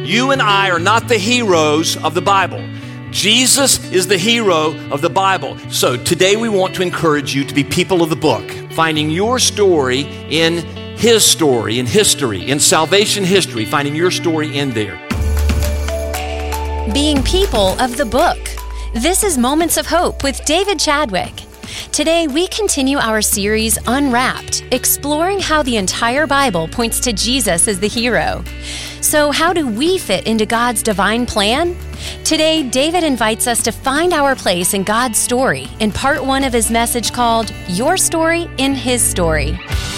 You and I are not the heroes of the Bible. Jesus is the hero of the Bible. So today we want to encourage you to be people of the book, finding your story in His story, in history, in salvation history, finding your story in there. Being people of the book. This is Moments of Hope with David Chadwick. Today, we continue our series, Unwrapped, exploring how the entire Bible points to Jesus as the hero. So how do we fit into God's divine plan? Today, David invites us to find our place in God's story in part 1 of his message called, Your Story in His Story.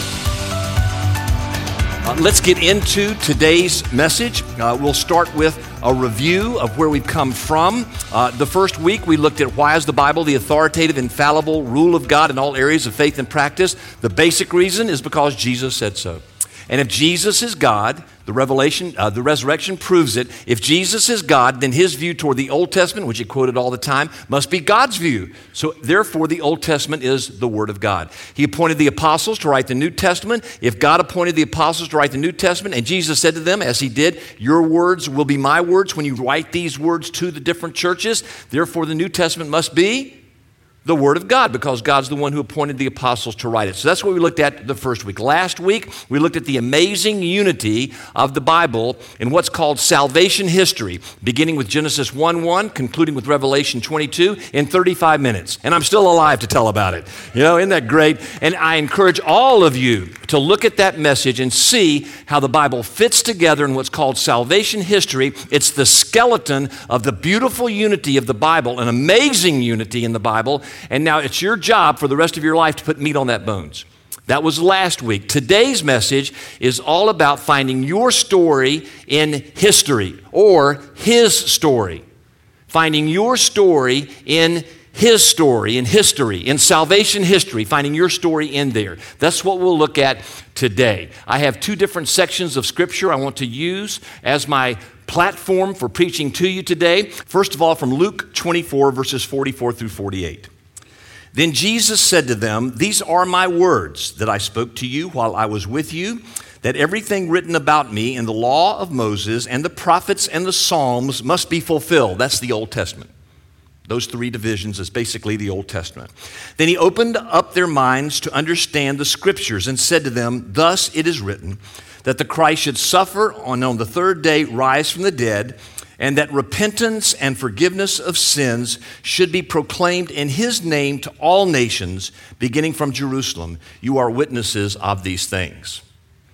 Let's get into today's message. We'll start with a review of where we've come from. The first week, we looked at why is the Bible the authoritative, infallible rule of God in all areas of faith and practice. The basic reason is because Jesus said so. And if Jesus is God, the resurrection proves it. If Jesus is God, then His view toward the Old Testament, which He quoted all the time, must be God's view. So therefore, the Old Testament is the Word of God. He appointed the apostles to write the New Testament. If God appointed the apostles to write the New Testament, and Jesus said to them, as He did, your words will be my words when you write these words to the different churches. Therefore, the New Testament must be the Word of God, because God's the one who appointed the apostles to write it. So that's what we looked at the first week. Last week, we looked at the amazing unity of the Bible in what's called salvation history, beginning with Genesis 1:1, concluding with Revelation 22 in 35 minutes. And I'm still alive to tell about it. You know, isn't that great? And I encourage all of you to look at that message and see how the Bible fits together in what's called salvation history. It's the skeleton of the beautiful unity of the Bible, an amazing unity in the Bible. And now it's your job for the rest of your life to put meat on that bones. That was last week. Today's message is all about finding your story in history, or His story. Finding your story in His story, in history, in salvation history, finding your story in there. That's what we'll look at today. I have 2 different sections of Scripture I want to use as my platform for preaching to you today. First of all, from Luke 24, verses 44 through 48. Then Jesus said to them, these are my words that I spoke to you while I was with you, that everything written about me in the law of Moses and the prophets and the Psalms must be fulfilled. That's the Old Testament. Those 3 divisions is basically the Old Testament. Then He opened up their minds to understand the Scriptures and said to them, thus it is written, that the Christ should suffer and on the 3rd day rise from the dead, and that repentance and forgiveness of sins should be proclaimed in His name to all nations, beginning from Jerusalem. You are witnesses of these things.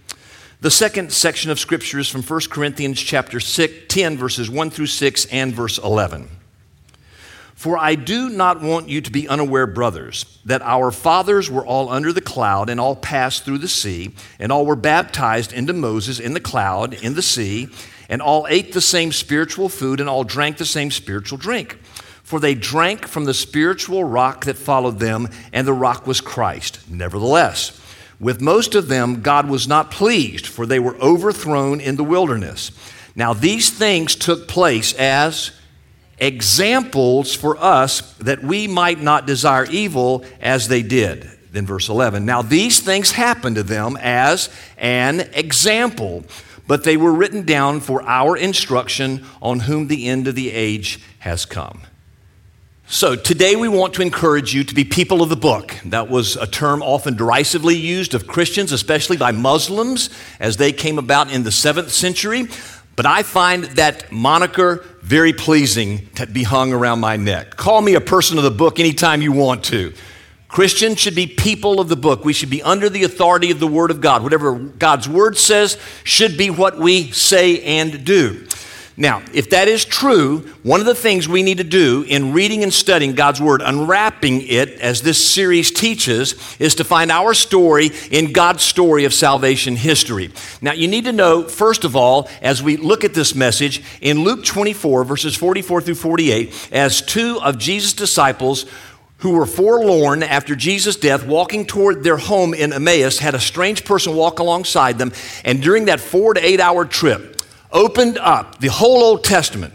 The second section of Scripture is from 1 Corinthians chapter 10, verses 1 through 6 and verse 11. For I do not want you to be unaware, brothers, that our fathers were all under the cloud and all passed through the sea, and all were baptized into Moses in the cloud, in the sea, and all ate the same spiritual food and all drank the same spiritual drink. For they drank from the spiritual rock that followed them, and the rock was Christ. Nevertheless, with most of them God was not pleased, for they were overthrown in the wilderness. Now these things took place as examples for us, that we might not desire evil as they did. Then verse 11, now these things happened to them as an example, but they were written down for our instruction, on whom the end of the age has come. So today we want to encourage you to be people of the book. That was a term often derisively used of Christians, especially by Muslims, as they came about in the 7th century. But I find that moniker very pleasing to be hung around my neck. Call me a person of the book anytime you want to. Christians should be people of the book. We should be under the authority of the Word of God. Whatever God's Word says should be what we say and do. Now, if that is true, one of the things we need to do in reading and studying God's Word, unwrapping it as this series teaches, is to find our story in God's story of salvation history. Now, you need to know, first of all, as we look at this message, in Luke 24, verses 44 through 48, as 2 of Jesus' disciples who were forlorn after Jesus' death, walking toward their home in Emmaus, had a strange person walk alongside them, and during that 4 to 8 hour trip, opened up the whole Old Testament,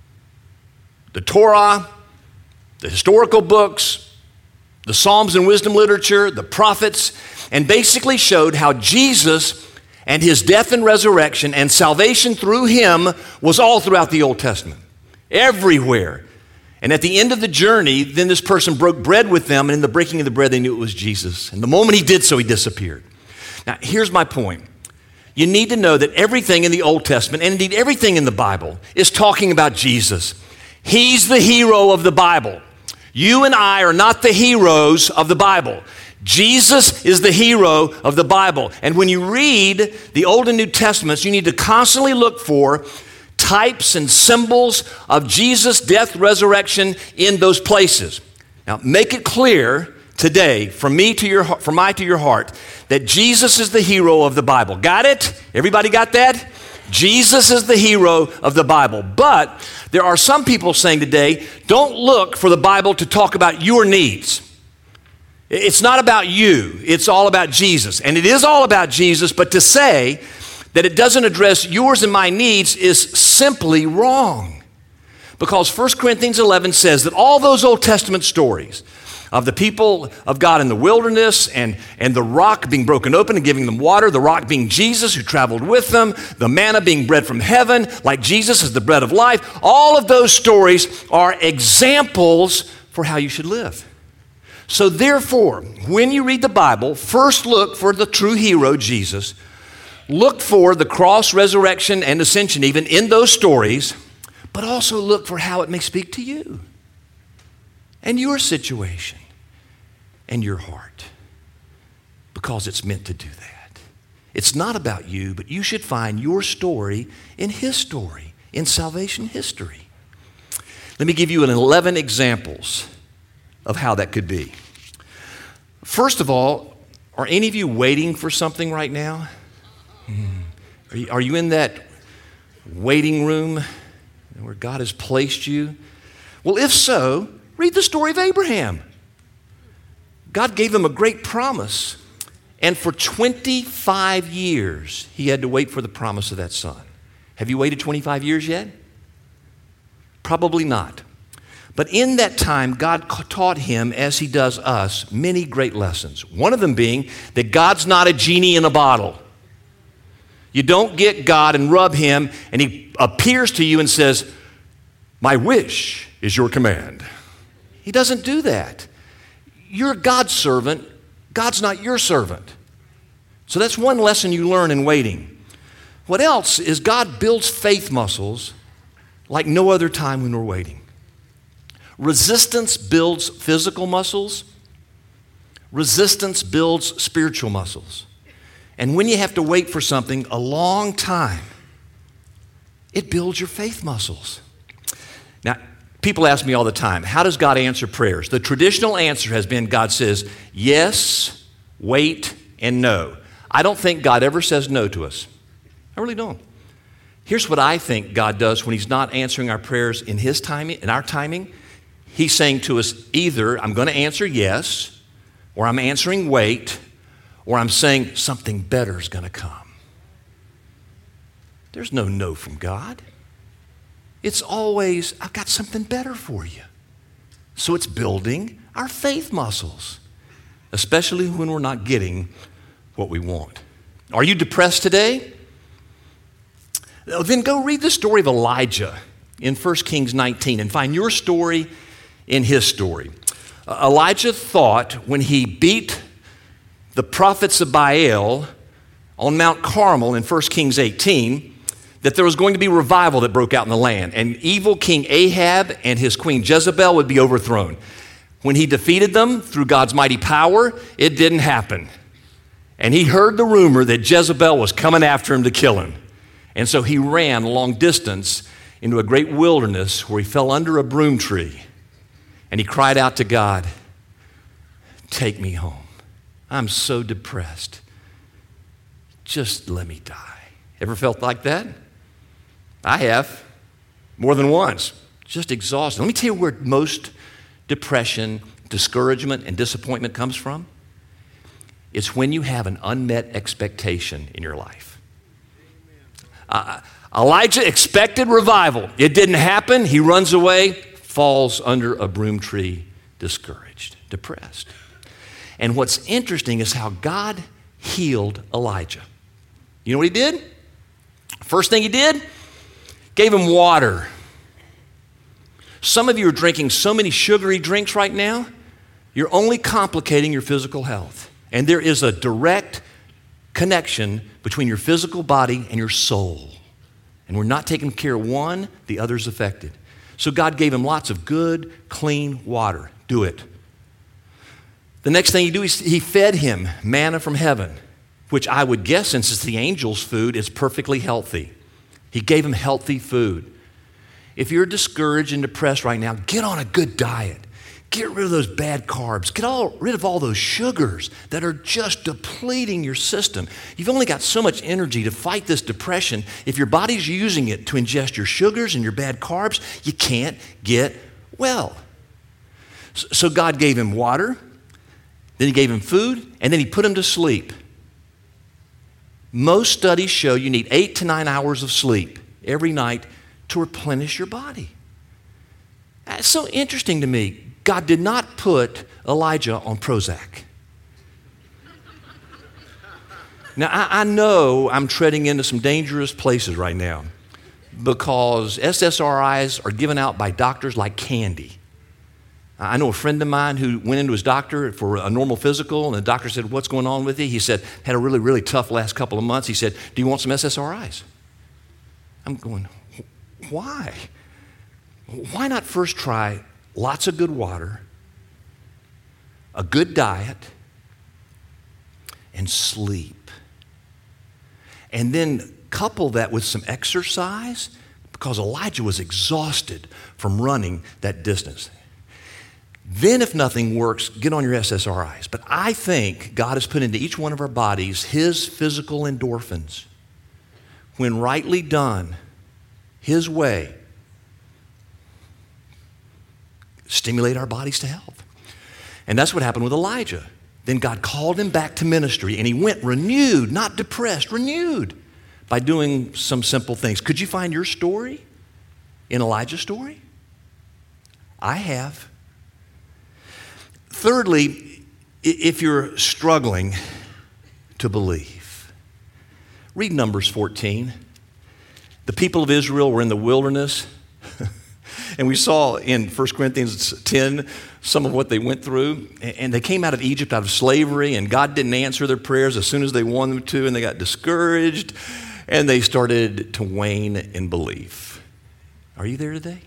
the Torah, the historical books, the Psalms and wisdom literature, the prophets, and basically showed how Jesus and his death and resurrection and salvation through him was all throughout the Old Testament, everywhere. And at the end of the journey, then this person broke bread with them, and in the breaking of the bread, they knew it was Jesus. And the moment he did so, he disappeared. Now, here's my point. You need to know that everything in the Old Testament, and indeed everything in the Bible, is talking about Jesus. He's the hero of the Bible. You and I are not the heroes of the Bible. Jesus is the hero of the Bible. And when you read the Old and New Testaments, you need to constantly look for types and symbols of Jesus' death, resurrection in those places. Now, make it clear today, from me to your heart, that Jesus is the hero of the Bible. Got it? Everybody got that? Jesus is the hero of the Bible. But there are some people saying today, don't look for the Bible to talk about your needs. It's not about you. It's all about Jesus. And it is all about Jesus, but to say that it doesn't address yours and my needs is simply wrong. Because 1 Corinthians 11 says that all those Old Testament stories of the people of God in the wilderness and the rock being broken open and giving them water, the rock being Jesus who traveled with them, the manna being bread from heaven, like Jesus is the bread of life, all of those stories are examples for how you should live. So therefore, when you read the Bible, first look for the true hero, Jesus. Look for the cross, resurrection, and ascension even in those stories, but also look for how it may speak to you and your situation and your heart, because it's meant to do that. It's not about you, but you should find your story in his story, in salvation history. Let me give you 11 examples of how that could be. First of all, are any of you waiting for something right now? Are you in that waiting room where God has placed you? Well, if so, read the story of Abraham. God gave him a great promise, and for 25 years, he had to wait for the promise of that son. Have you waited 25 years yet? Probably not. But in that time, God taught him, as he does us, many great lessons. One of them being that God's not a genie in a bottle. You don't get God and rub him, and he appears to you and says, "My wish is your command." He doesn't do that. You're God's servant. God's not your servant. So that's one lesson you learn in waiting. What else is God builds faith muscles like no other time when we're waiting. Resistance builds physical muscles. Resistance builds spiritual muscles. And when you have to wait for something a long time, it builds your faith muscles. Now, people ask me all the time, how does God answer prayers? The traditional answer has been God says yes, wait, and no. I don't think God ever says no to us. I really don't. Here's what I think God does when he's not answering our prayers in his timing, in our timing. He's saying to us, either I'm going to answer yes, or I'm answering wait, or I'm saying something better is going to come. There's no from God. It's always, I've got something better for you. So it's building our faith muscles, especially when we're not getting what we want. Are you depressed today? Then go read the story of Elijah in 1 Kings 19 and find your story in his story. Elijah thought when he beat the prophets of Baal on Mount Carmel in 1 Kings 18, that there was going to be revival that broke out in the land, and evil King Ahab and his queen Jezebel would be overthrown. When he defeated them through God's mighty power, it didn't happen. And he heard the rumor that Jezebel was coming after him to kill him. And so he ran a long distance into a great wilderness where he fell under a broom tree. And he cried out to God, "Take me home. I'm so depressed. Just let me die." Ever felt like that? I have, more than once. Just exhausted. Let me tell you where most depression, discouragement, and disappointment comes from. It's when you have an unmet expectation in your life. Elijah expected revival. It didn't happen. He runs away, falls under a broom tree, discouraged, depressed. And what's interesting is how God healed Elijah. You know what he did? First thing he did, gave him water. Some of you are drinking so many sugary drinks right now, you're only complicating your physical health. And there is a direct connection between your physical body and your soul. And we're not taking care of one, the other's affected. So God gave him lots of good, clean water. Do it. The next thing he fed him manna from heaven, which I would guess, since it's the angel's food, is perfectly healthy. He gave him healthy food. If you're discouraged and depressed right now, get on a good diet. Get rid of those bad carbs. Get rid of all those sugars that are just depleting your system. You've only got so much energy to fight this depression. If your body's using it to ingest your sugars and your bad carbs, you can't get well. So God gave him water, then he gave him food, and then he put him to sleep. Most studies show you need 8 to 9 hours of sleep every night to replenish your body. That's so interesting to me. God did not put Elijah on Prozac. Now, I know I'm treading into some dangerous places right now because SSRIs are given out by doctors like candy. I know a friend of mine who went into his doctor for a normal physical, and the doctor said, "What's going on with you?" He said, "Had a really, really tough last couple of months." He said, "Do you want some SSRIs?" I'm going, why? Why not first try lots of good water, a good diet, and sleep? And then couple that with some exercise, because Elijah was exhausted from running that distance. Then if nothing works, get on your SSRIs. But I think God has put into each one of our bodies his physical endorphins. When rightly done, his way, stimulate our bodies to health. And that's what happened with Elijah. Then God called him back to ministry, and he went renewed, not depressed, renewed by doing some simple things. Could you find your story in Elijah's story? I have. Thirdly, if you're struggling to believe, read Numbers 14. The people of Israel were in the wilderness, and we saw in 1 Corinthians 10 some of what they went through. And they came out of Egypt, out of slavery, and God didn't answer their prayers as soon as they wanted them to, and they got discouraged, and they started to wane in belief. Are you there today?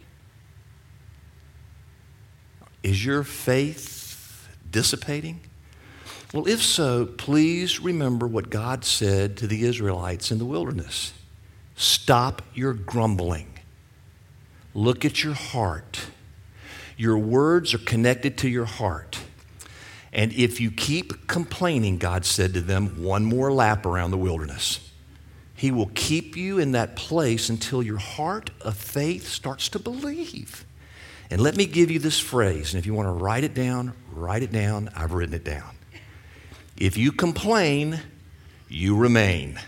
Is your faith dissipating? Well, if so, please remember what God said to the Israelites in the wilderness. Stop your grumbling. Look at your heart. Your words are connected to your heart. And if you keep complaining, God said to them, one more lap around the wilderness. He will keep you in that place until your heart of faith starts to believe. And let me give you this phrase, and if you want to write it down, I've written it down. If you complain, you remain.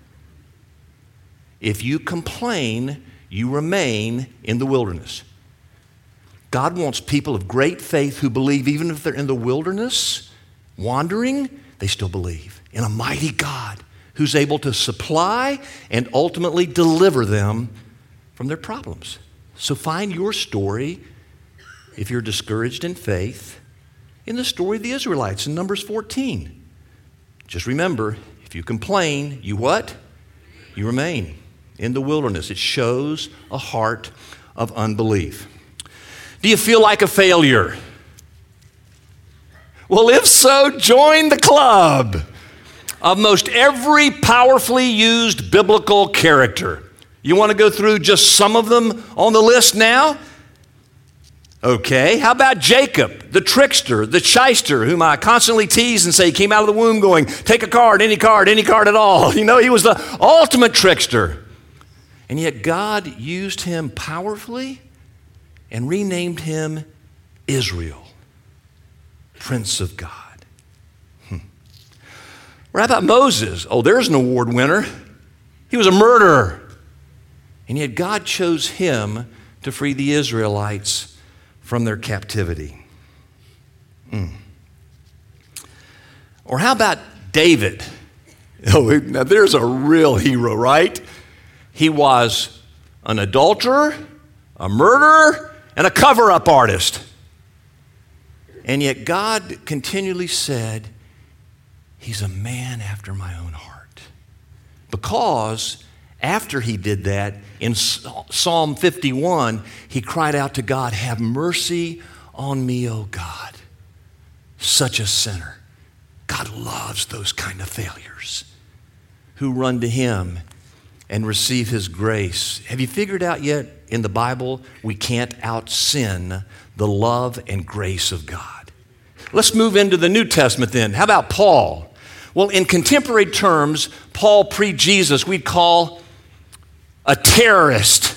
If you complain, you remain in the wilderness. God wants people of great faith who believe even if they're in the wilderness, wandering, they still believe in a mighty God who's able to supply and ultimately deliver them from their problems. So find your story, if you're discouraged in faith, in the story of the Israelites in Numbers 14. Just remember, if you complain, you what? You remain in the wilderness. It shows a heart of unbelief. Do you feel like a failure? Well, if so, join the club of most every powerfully used biblical character. You want to go through just some of them on the list now? Okay, how about Jacob, the trickster, the shyster, whom I constantly tease and say he came out of the womb going, take a card, any card at all. You know, he was the ultimate trickster. And yet God used him powerfully and renamed him Israel, Prince of God. Or how about Moses? Oh, there's an award winner. He was a murderer. And yet God chose him to free the Israelites from their captivity. Or how about David? Oh, now there's a real hero, right? He was an adulterer, a murderer, and a cover-up artist. And yet God continually said, he's a man after my own heart. Because after he did that, in Psalm 51, he cried out to God, have mercy on me, O God, such a sinner. God loves those kind of failures who run to him and receive his grace. Have you figured out yet in the Bible we can't out-sin the love and grace of God? Let's move into the New Testament then. How about Paul? Well, in contemporary terms, Paul pre-Jesus we'd call a terrorist.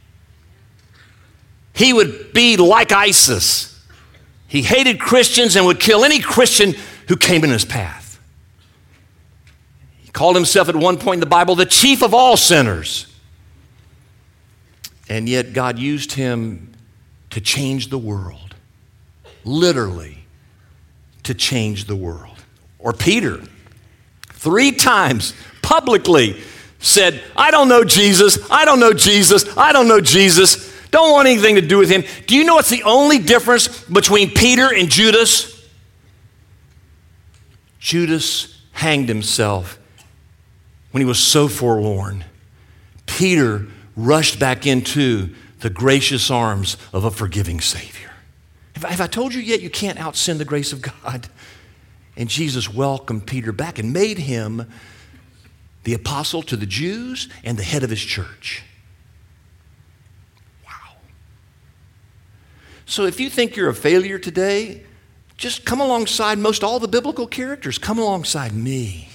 He would be like ISIS. He hated Christians and would kill any Christian who came in his path. He called himself at one point in the Bible the chief of all sinners. And yet God used him to change the world. Literally, to change the world. Or Peter, 3 times publicly said, I don't know Jesus, I don't know Jesus, I don't know Jesus. Don't want anything to do with him. Do you know what's the only difference between Peter and Judas? Judas hanged himself when he was so forlorn. Peter rushed back into the gracious arms of a forgiving Savior. Have I told you yet you can't out-sin the grace of God? And Jesus welcomed Peter back and made him the apostle to the Jews and the head of his church. Wow. So if you think you're a failure today, just come alongside most all the biblical characters. Come alongside me.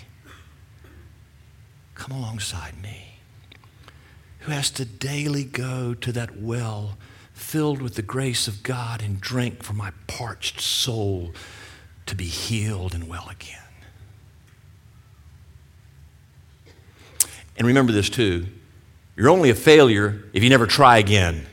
Come alongside me, who has to daily go to that well filled with the grace of God and drink from my parched soul to be healed and well again. And remember this too, you're only a failure if you never try again.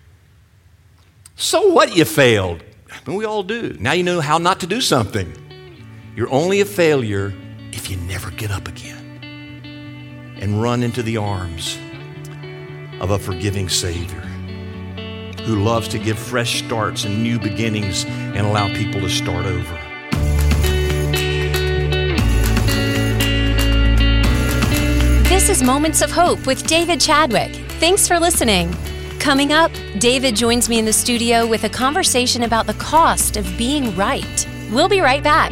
So what, you failed? I mean, we all do. Now you know how not to do something. You're only a failure if you never get up again and run into the arms of a forgiving Savior who loves to give fresh starts and new beginnings and allow people to start over. This is Moments of Hope with David Chadwick. Thanks for listening. Coming up, David joins me in the studio with a conversation about the cost of being right. We'll be right back.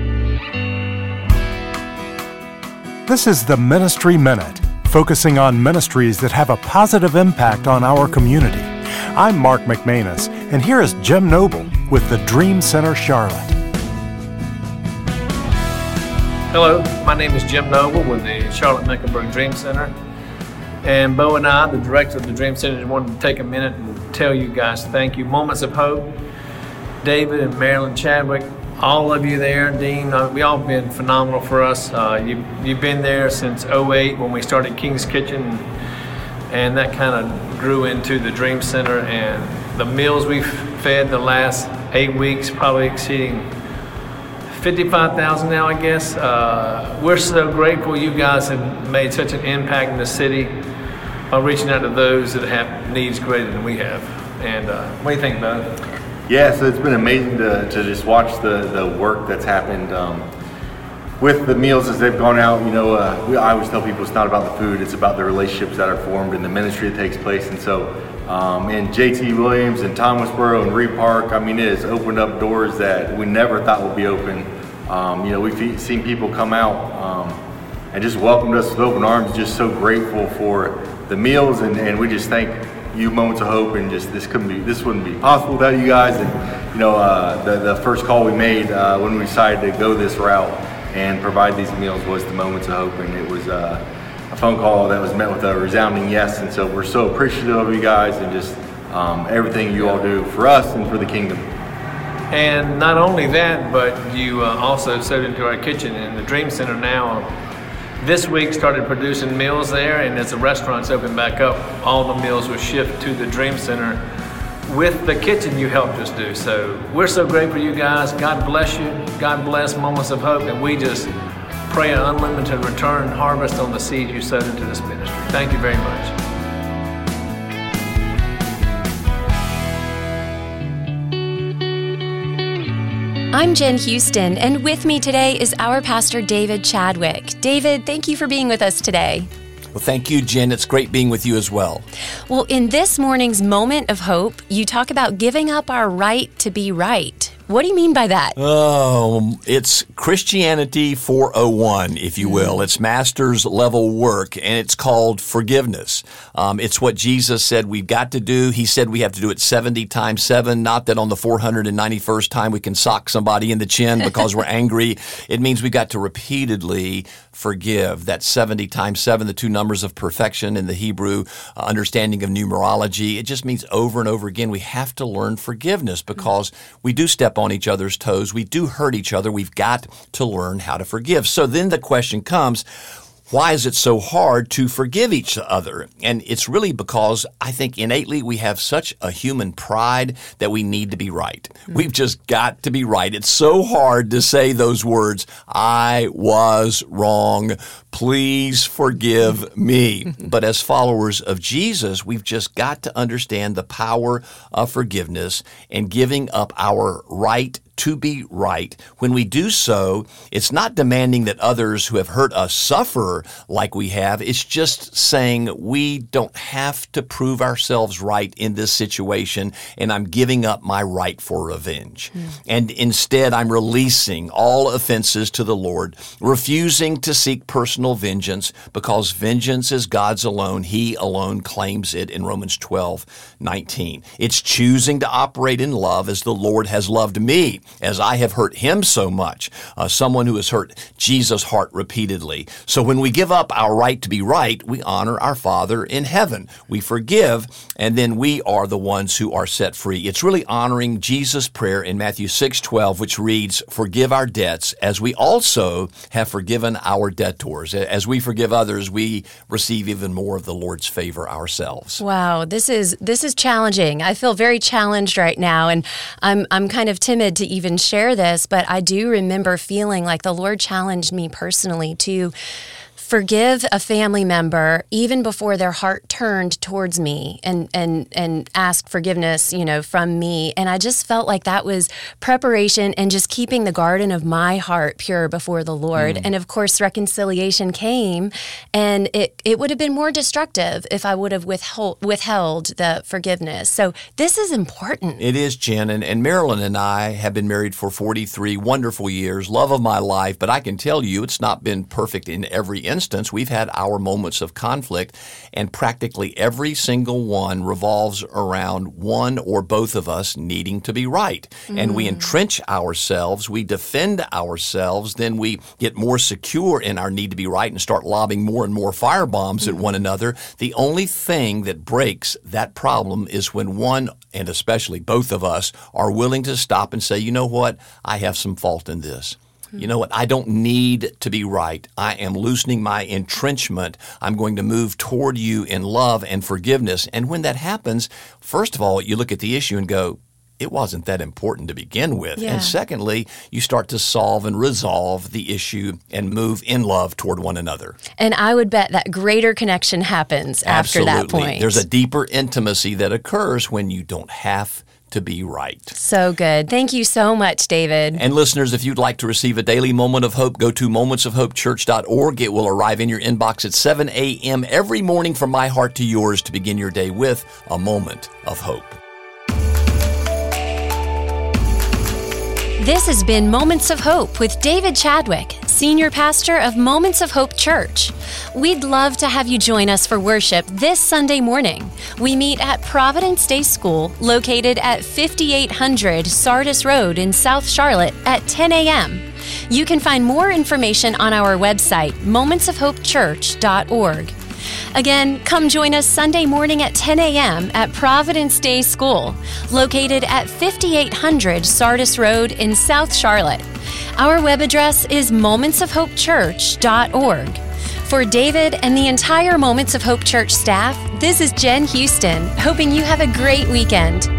This is the Ministry Minute, focusing on ministries that have a positive impact on our community. I'm Mark McManus, and here is Jim Noble with the Dream Center Charlotte. Hello, my name is Jim Noble with the Charlotte-Mecklenburg Dream Center. And Bo and I, the director of the Dream Center, just wanted to take a minute and tell you guys thank you. Moments of Hope, David and Marilyn Chadwick, all of you there, Dean, we all been phenomenal for us. You've been there since 2008 when we started King's Kitchen, and that kind of grew into the Dream Center, and the meals we've fed the last 8 weeks, probably exceeding 55,000 now, I guess. We're so grateful you guys have made such an impact in the city by reaching out to those that have needs greater than we have. And what do you think, Bo? Yeah, so it's been amazing to just watch the work that's happened with the meals as they've gone out. You know, I always tell people it's not about the food, it's about the relationships that are formed and the ministry that takes place. And so in J.T. Williams and Thomasboro and Reed Park, I mean, it has opened up doors that we never thought would be open. You know, we've seen people come out and just welcomed us with open arms, just so grateful for the meals, and we just thank you, Moments of Hope, and just this wouldn't be possible without you guys. And you know, the first call we made when we decided to go this route and provide these meals was the Moments of Hope, and it was a phone call that was met with a resounding yes. And so we're so appreciative of you guys and just everything you all do for us and for the kingdom. And not only that, but you also sewed into our kitchen, and the Dream Center now this week started producing meals there, and as the restaurants open back up, all the meals will shift to the Dream Center with the kitchen you helped us do. So we're so grateful for you guys. God bless you. God bless Moments of Hope, and we just pray an unlimited return harvest on the seeds you sowed into this ministry. Thank you very much. I'm Jen Houston, and with me today is our pastor, David Chadwick. David, thank you for being with us today. Well, thank you, Jen. It's great being with you as well. Well, in this morning's Moment of Hope, you talk about giving up our right to be right. What do you mean by that? Oh, it's Christianity 401, if you will. It's master's level work, and it's called forgiveness. It's what Jesus said we've got to do. He said we have to do it 70 times 7, not that on the 491st time we can sock somebody in the chin because we're angry. It means we've got to repeatedly forgive. That's 70 times 7, the two numbers of perfection in the Hebrew understanding of numerology. It just means over and over again we have to learn forgiveness because we do step on each other's toes. We do hurt each other. We've got to learn how to forgive. So then the question comes, why is it so hard to forgive each other? And it's really because I think innately we have such a human pride that we need to be right. We've just got to be right. It's so hard to say those words, I was wrong. Please forgive me. But as followers of Jesus, we've just got to understand the power of forgiveness and giving up our right to be right. When we do so, it's not demanding that others who have hurt us suffer like we have. It's just saying we don't have to prove ourselves right in this situation, and I'm giving up my right for revenge. And instead, I'm releasing all offenses to the Lord, refusing to seek personal vengeance because vengeance is God's alone. He alone claims it in Romans 12:19. It's choosing to operate in love as the Lord has loved me, as I have hurt him so much, someone who has hurt Jesus' heart repeatedly. So when we give up our right to be right, we honor our Father in heaven. We forgive, and then we are the ones who are set free. It's really honoring Jesus' prayer in Matthew 6:12, which reads, "Forgive our debts as we also have forgiven our debtors." As we forgive others, we receive even more of the Lord's favor ourselves. Wow, this is challenging. I feel very challenged right now, and I'm kind of timid to even share this, but I do remember feeling like the Lord challenged me personally to forgive a family member even before their heart turned towards me and ask forgiveness, from me. And I just felt like that was preparation and just keeping the garden of my heart pure before the Lord. And of course, reconciliation came, and it would have been more destructive if I would have withheld the forgiveness. So this is important. It is, Jen. And Marilyn and I have been married for 43 wonderful years, love of my life. But I can tell you it's not been perfect in every instance. We've had our moments of conflict, and practically every single one revolves around one or both of us needing to be right. And we entrench ourselves, we defend ourselves, then we get more secure in our need to be right and start lobbing more and more firebombs at one another. The only thing that breaks that problem is when one, and especially both of us, are willing to stop and say, you know what, I have some fault in this. You know what? I don't need to be right. I am loosening my entrenchment. I'm going to move toward you in love and forgiveness. And when that happens, first of all, you look at the issue and go, it wasn't that important to begin with. Yeah. And secondly, you start to solve and resolve the issue and move in love toward one another. And I would bet that greater connection happens after that point. There's a deeper intimacy that occurs when you don't have to be right. So good. Thank you so much, David. And listeners, if you'd like to receive a daily moment of hope, go to momentsofhopechurch.org. It will arrive in your inbox at 7 a.m. every morning from my heart to yours to begin your day with a moment of hope. This has been Moments of Hope with David Chadwick, Senior Pastor of Moments of Hope Church. We'd love to have you join us for worship this Sunday morning. We meet at Providence Day School, located at 5800 Sardis Road in South Charlotte at 10 a.m. You can find more information on our website, momentsofhopechurch.org. Again, come join us Sunday morning at 10 a.m. at Providence Day School, located at 5800 Sardis Road in South Charlotte. Our web address is momentsofhopechurch.org. For David and the entire Moments of Hope Church staff, this is Jen Houston, hoping you have a great weekend.